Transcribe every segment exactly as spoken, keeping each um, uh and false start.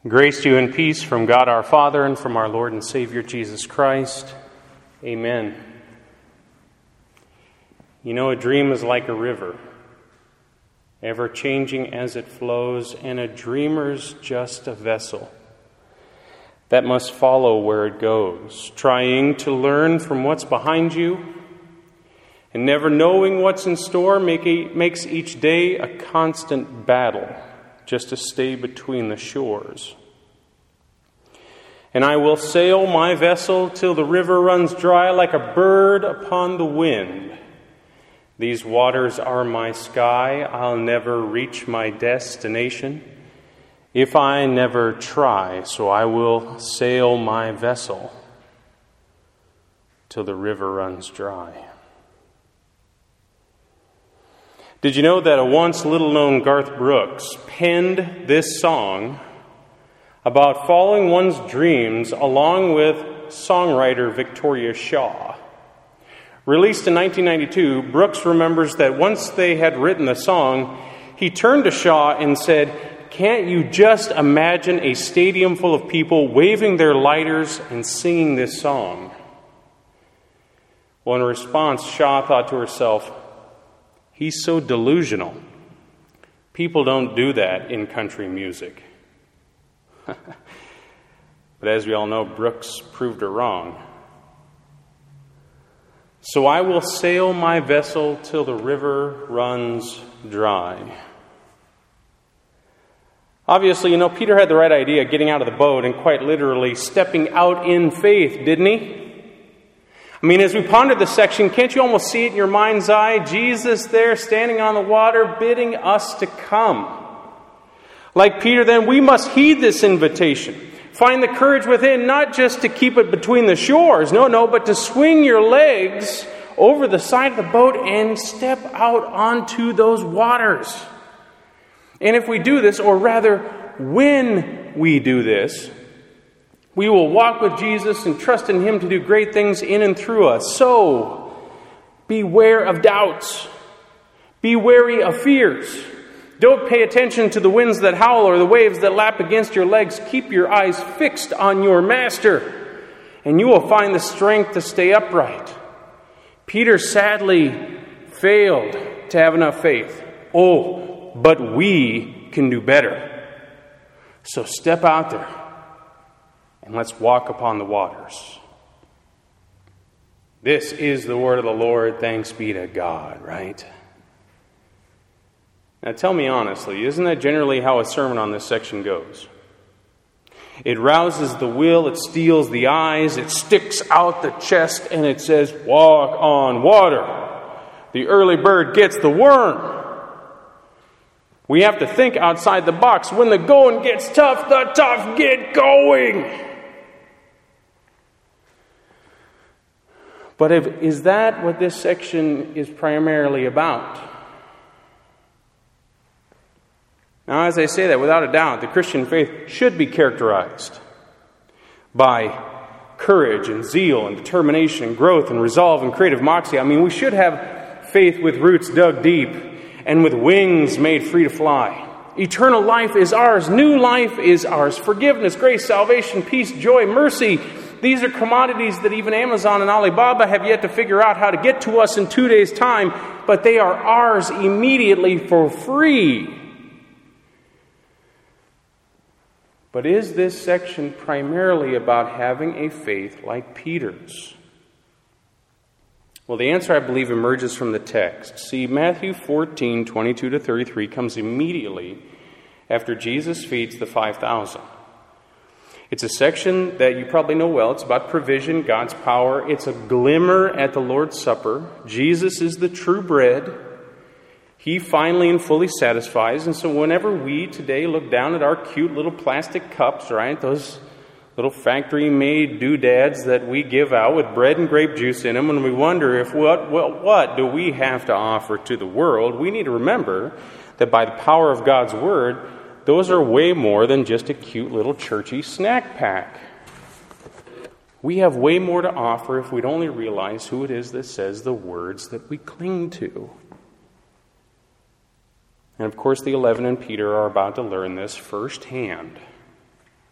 Grace to you and peace from God our Father and from our Lord and Savior Jesus Christ. Amen. You know, a dream is like a river, ever changing as it flows, and a dreamer's just a vessel that must follow where it goes, trying to learn from what's behind you, and never knowing what's in store make a, makes each day a constant battle just to stay between the shores. And I will sail my vessel till the river runs dry like a bird upon the wind. These waters are my sky, I'll never reach my destination if I never try, so I will sail my vessel till the river runs dry. Did you know that a once little-known Garth Brooks penned this song about following one's dreams along with songwriter Victoria Shaw? Released in nineteen ninety-two, Brooks remembers that once they had written the song, he turned to Shaw and said, "Can't you just imagine a stadium full of people waving their lighters and singing this song?" Well, in response, Shaw thought to herself, "He's so delusional. People don't do that in country music." But as we all know, Brooks proved her wrong. So I will sail my vessel till the river runs dry. Obviously, you know, Peter had the right idea getting out of the boat and quite literally stepping out in faith, didn't he? I mean, as we ponder this section, can't you almost see it in your mind's eye? Jesus there standing on the water, bidding us to come. Like Peter, then, we must heed this invitation. Find the courage within, not just to keep it between the shores, no, no, but to swing your legs over the side of the boat and step out onto those waters. And if we do this, or rather, when we do this, we will walk with Jesus and trust in Him to do great things in and through us. So, beware of doubts. Be wary of fears. Don't pay attention to the winds that howl or the waves that lap against your legs. Keep your eyes fixed on your Master, and you will find the strength to stay upright. Peter sadly failed to have enough faith. Oh, but we can do better. So step out there and let's walk upon the waters. This is the word of the Lord. Thanks be to God, right? Now tell me honestly, isn't that generally how a sermon on this section goes? It rouses the will, it steals the eyes, it sticks out the chest, and it says, walk on water. The early bird gets the worm. We have to think outside the box. When the going gets tough, the tough get going. But if, is that what this section is primarily about? Now, as I say that, without a doubt, the Christian faith should be characterized by courage and zeal and determination and growth and resolve and creative moxie. I mean, we should have faith with roots dug deep and with wings made free to fly. Eternal life is ours. New life is ours. Forgiveness, grace, salvation, peace, joy, mercy. These are commodities that even Amazon and Alibaba have yet to figure out how to get to us in two days' time, but they are ours immediately for free. But is this section primarily about having a faith like Peter's? Well, the answer, I believe, emerges from the text. See, Matthew fourteen, twenty-two to thirty-three comes immediately after Jesus feeds the five thousand. It's a section that you probably know well. It's about provision, God's power. It's a glimmer at the Lord's Supper. Jesus is the true bread. He finally and fully satisfies. And so whenever we today look down at our cute little plastic cups, right, those little factory-made doodads that we give out with bread and grape juice in them, and we wonder if what, what, what do we have to offer to the world, we need to remember that by the power of God's Word, those are way more than just a cute little churchy snack pack. We have way more to offer if we'd only realize who it is that says the words that we cling to. And of course, the eleven and Peter are about to learn this firsthand.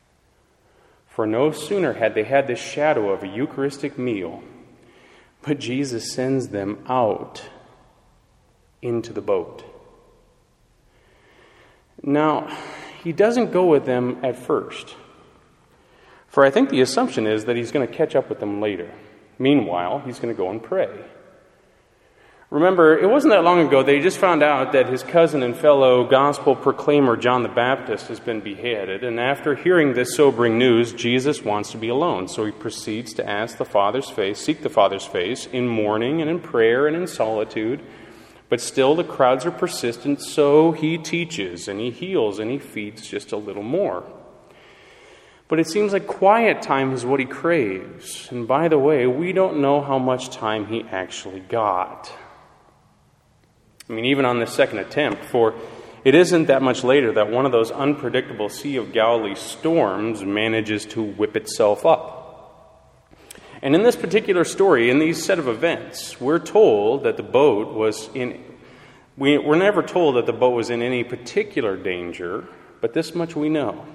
For no sooner had they had this shadow of a Eucharistic meal, but Jesus sends them out into the boat. Now, he doesn't go with them at first, for I think the assumption is that he's going to catch up with them later. Meanwhile, he's going to go and pray. Remember, it wasn't that long ago they just found out that his cousin and fellow gospel proclaimer John the Baptist has been beheaded, and after hearing this sobering news, Jesus wants to be alone. So he proceeds to ask the Father's face, seek the Father's face in mourning and in prayer and in solitude. But still the crowds are persistent, so he teaches and he heals and he feeds just a little more. But it seems like quiet time is what he craves. And by the way, we don't know how much time he actually got. I mean, even on this second attempt, for it isn't that much later that one of those unpredictable Sea of Galilee storms manages to whip itself up. And in this particular story, in these set of events, we're told that the boat was in... We, we're never told that the boat was in any particular danger, but this much we know.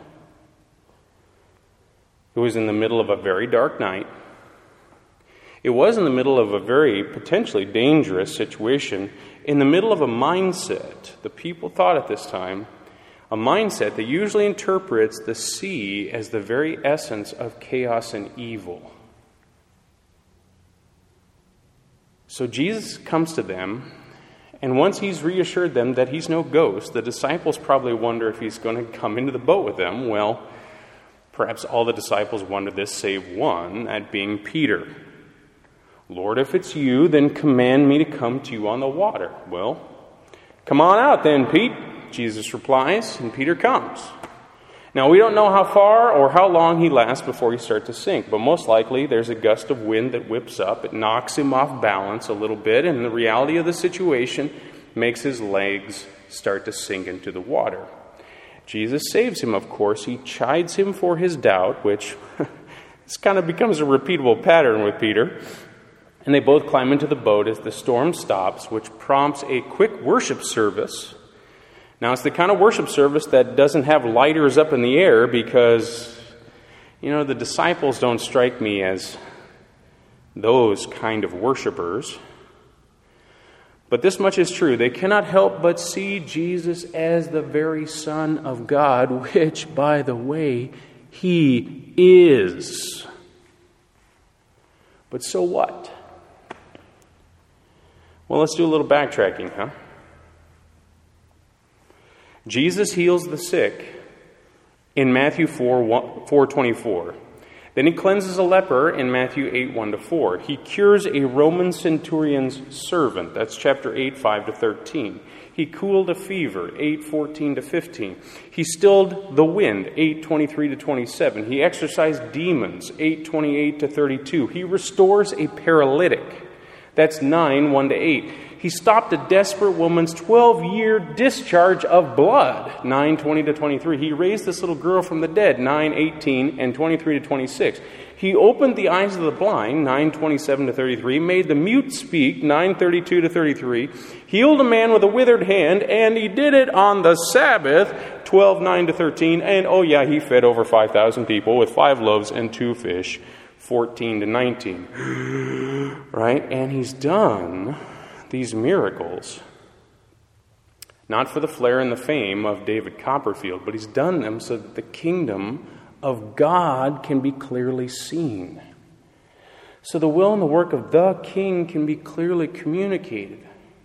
It was in the middle of a very dark night. It was in the middle of a very potentially dangerous situation, in the middle of a mindset, the people thought at this time, a mindset that usually interprets the sea as the very essence of chaos and evil. So Jesus comes to them, and once he's reassured them that he's no ghost, the disciples probably wonder if he's going to come into the boat with them. Well, perhaps all the disciples wonder this save one, that being Peter. Lord, if it's you, then command me to come to you on the water. Well, come on out then, Pete, Jesus replies, and Peter comes. Now, we don't know how far or how long he lasts before he starts to sink, but most likely there's a gust of wind that whips up. It knocks him off balance a little bit, and the reality of the situation makes his legs start to sink into the water. Jesus saves him, of course. He chides him for his doubt, which this kind of becomes a repeatable pattern with Peter. And they both climb into the boat as the storm stops, which prompts a quick worship service. Now, it's the kind of worship service that doesn't have lighters up in the air because, you know, the disciples don't strike me as those kind of worshipers. But this much is true. They cannot help but see Jesus as the very Son of God, which, by the way, he is. But so what? Well, let's do a little backtracking, huh? Jesus heals the sick in Matthew four twenty-four. Then he cleanses a leper in Matthew eight one to four. He cures a Roman centurion's servant. That's chapter eight five to thirteen. He cooled a fever, eight fourteen to fifteen. He stilled the wind, eight twenty-three to twenty-seven. He exorcised demons, eight twenty-eight to thirty-two. He restores a paralytic. That's nine one to eight. He stopped a desperate woman's twelve-year discharge of blood, nine twenty to twenty-three. He raised this little girl from the dead, nine eighteen and twenty-three to twenty-six. He opened the eyes of the blind, nine twenty-seven to thirty-three, made the mute speak, nine thirty-two to thirty-three, healed a man with a withered hand, and he did it on the Sabbath, twelve nine to thirteen, and oh yeah, he fed over five thousand people with five loaves and two fish, fourteen to nineteen. Right? And he's done these miracles, not for the flair and the fame of David Copperfield, but he's done them so that the kingdom of God can be clearly seen. So the will and the work of the King can be clearly communicated.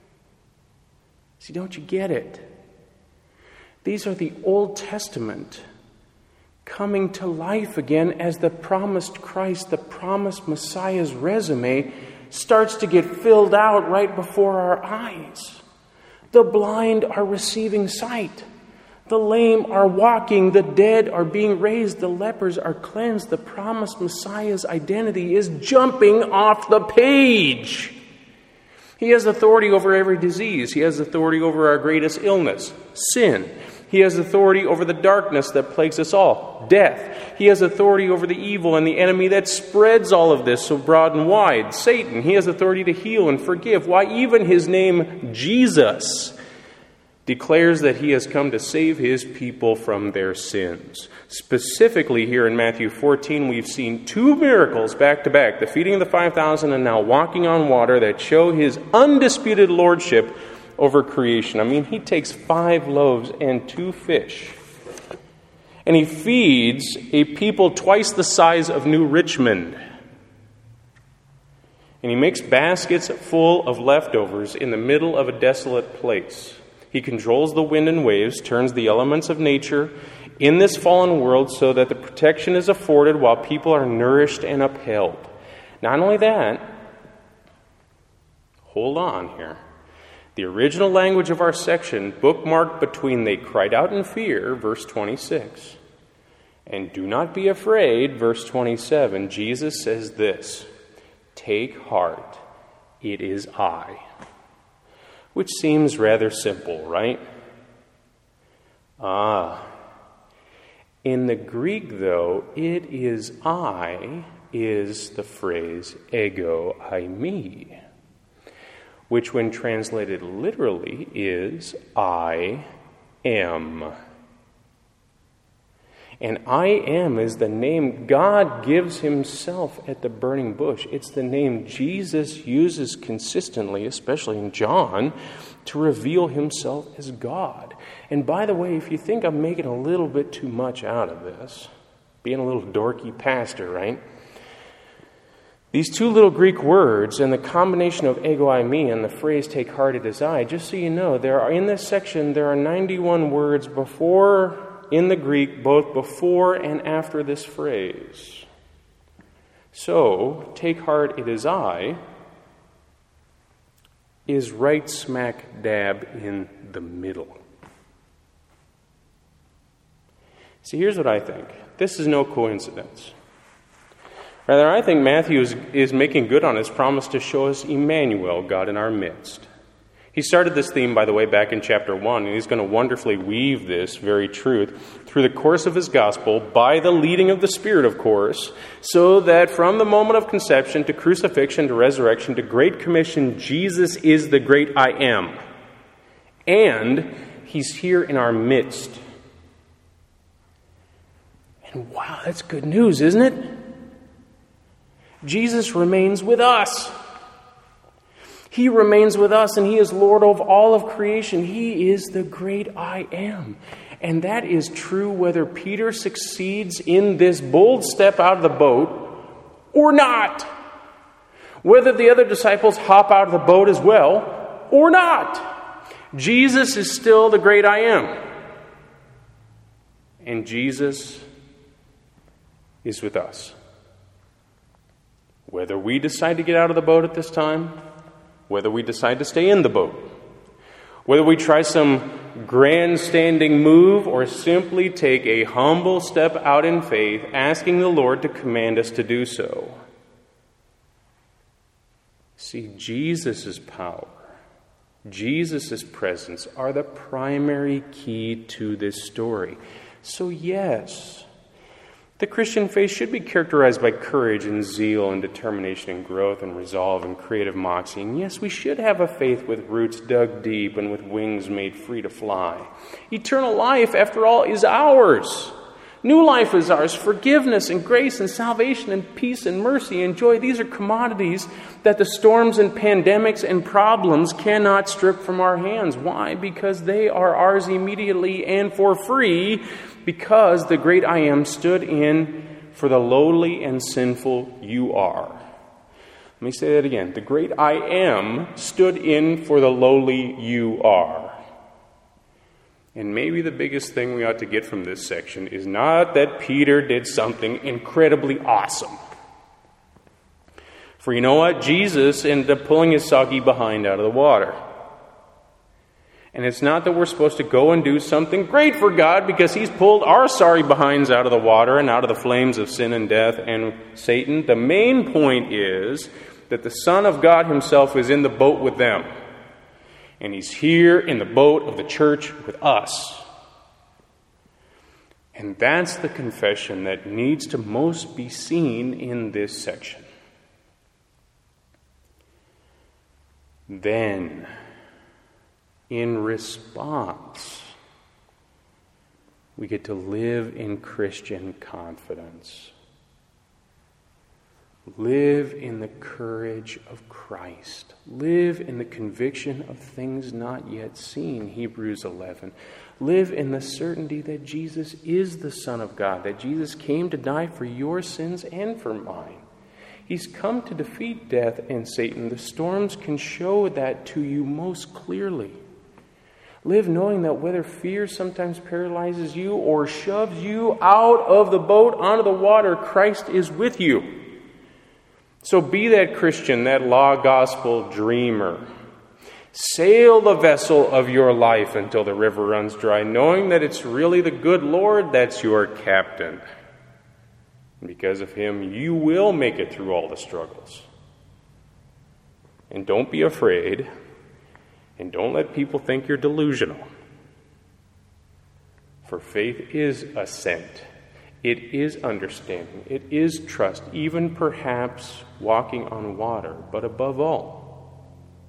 See, don't you get it? These are the Old Testament coming to life again as the promised Christ, the promised Messiah's resume starts to get filled out right before our eyes. The blind are receiving sight. The lame are walking. The dead are being raised. The lepers are cleansed. The promised Messiah's identity is jumping off the page. He has authority over every disease. He has authority over our greatest illness, sin. He has authority over the darkness that plagues us all, death. He has authority over the evil and the enemy that spreads all of this so broad and wide, Satan. He has authority to heal and forgive. Why, even his name, Jesus, declares that he has come to save his people from their sins. Specifically here in Matthew fourteen, we've seen two miracles back to back, the feeding of the five thousand and now walking on water, that show his undisputed lordship over creation. I mean, he takes five loaves and two fish, and he feeds a people twice the size of New Richmond. And he makes baskets full of leftovers in the middle of a desolate place. He controls the wind and waves, turns the elements of nature in this fallen world so that the protection is afforded while people are nourished and upheld. Not only that, hold on here. The original language of our section, bookmarked between "they cried out in fear," verse twenty-six, and "do not be afraid," verse twenty-seven, Jesus says this: "Take heart, it is I." Which seems rather simple, right? Ah. In the Greek, though, it is I is the phrase ego eimi, which when translated literally is I am. And I am is the name God gives himself at the burning bush. It's the name Jesus uses consistently, especially in John, to reveal himself as God. And by the way, if you think I'm making a little bit too much out of this, being a little dorky pastor, right? These two little Greek words and the combination of ego eimi and the phrase "take heart, it is I," just so you know, there are in this section there are ninety-one words before in the Greek, both before and after this phrase. So, "take heart, it is I," is right smack dab in the middle. See, here's what I think. This is no coincidence. Rather, I think Matthew is, is making good on his promise to show us Emmanuel, God in our midst. He started this theme, by the way, back in chapter one, and he's going to wonderfully weave this very truth through the course of his gospel by the leading of the Spirit, of course, so that from the moment of conception to crucifixion to resurrection to Great Commission, Jesus is the great I am. And he's here in our midst. And wow, that's good news, isn't it? Jesus remains with us. He remains with us, and he is Lord of all of creation. He is the great I am. And that is true whether Peter succeeds in this bold step out of the boat or not. Whether the other disciples hop out of the boat as well or not. Jesus is still the great I am. And Jesus is with us. Whether we decide to get out of the boat at this time, whether we decide to stay in the boat, whether we try some grandstanding move or simply take a humble step out in faith, asking the Lord to command us to do so. See, Jesus' power, Jesus' presence are the primary key to this story. So yes, the Christian faith should be characterized by courage and zeal and determination and growth and resolve and creative moxie. And yes, we should have a faith with roots dug deep and with wings made free to fly. Eternal life, after all, is ours. New life is ours. Forgiveness and grace and salvation and peace and mercy and joy. These are commodities that the storms and pandemics and problems cannot strip from our hands. Why? Because they are ours immediately and for free, because the great I am stood in for the lowly and sinful you are. Let me say that again. The great I am stood in for the lowly you are. And maybe the biggest thing we ought to get from this section is not that Peter did something incredibly awesome. For you know what? Jesus ended up pulling his soggy behind out of the water. And it's not that we're supposed to go and do something great for God because he's pulled our sorry behinds out of the water and out of the flames of sin and death and Satan. The main point is that the Son of God himself is in the boat with them. And he's here in the boat of the church with us. And that's the confession that needs to most be seen in this section. Then in response, we get to live in Christian confidence. Live in the courage of Christ. Live in the conviction of things not yet seen, Hebrews eleven. Live in the certainty that Jesus is the Son of God, that Jesus came to die for your sins and for mine. He's come to defeat death and Satan. The storms can show that to you most clearly. Live knowing that whether fear sometimes paralyzes you or shoves you out of the boat onto the water, Christ is with you. So be that Christian, that law gospel dreamer. Sail the vessel of your life until the river runs dry, knowing that it's really the good Lord that's your captain. And because of him, you will make it through all the struggles. And don't be afraid, and don't let people think you're delusional. For faith is assent. It is understanding. It is trust, even perhaps walking on water. But above all,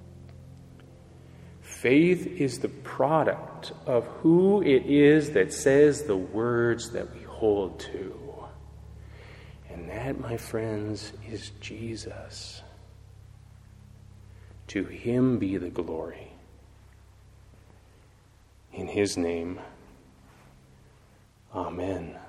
faith is the product of who it is that says the words that we hold to. And that, my friends, is Jesus. To him be the glory. In his name, amen.